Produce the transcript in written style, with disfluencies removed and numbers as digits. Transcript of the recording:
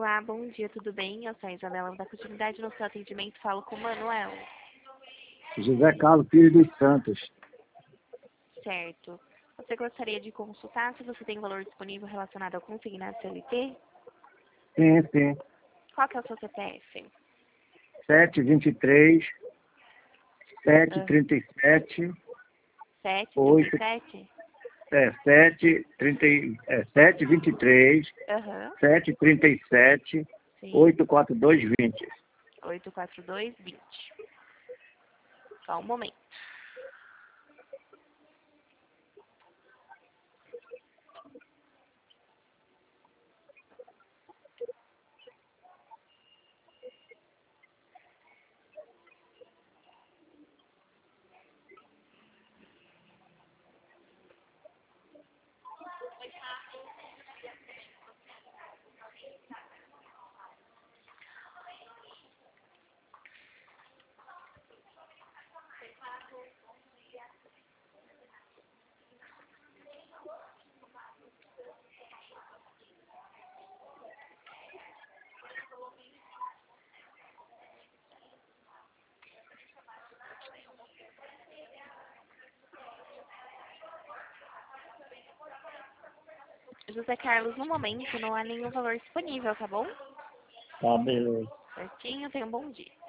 Olá, bom dia, tudo bem? Eu sou a Isabela, vou dar continuidade no seu atendimento, falo com o Manuel. José Carlos Pires dos Santos. Certo. Você gostaria de consultar se você tem valor disponível relacionado ao consignado CLT? Sim, sim. Qual que é o seu CPF? 723, Ah, 737, 8, 737? 723, Aham, 737, sim. 84220. 84220. Só um momento. José Carlos, no momento não há nenhum valor disponível, tá bom? Tá, beleza. Certinho, tenha um bom dia.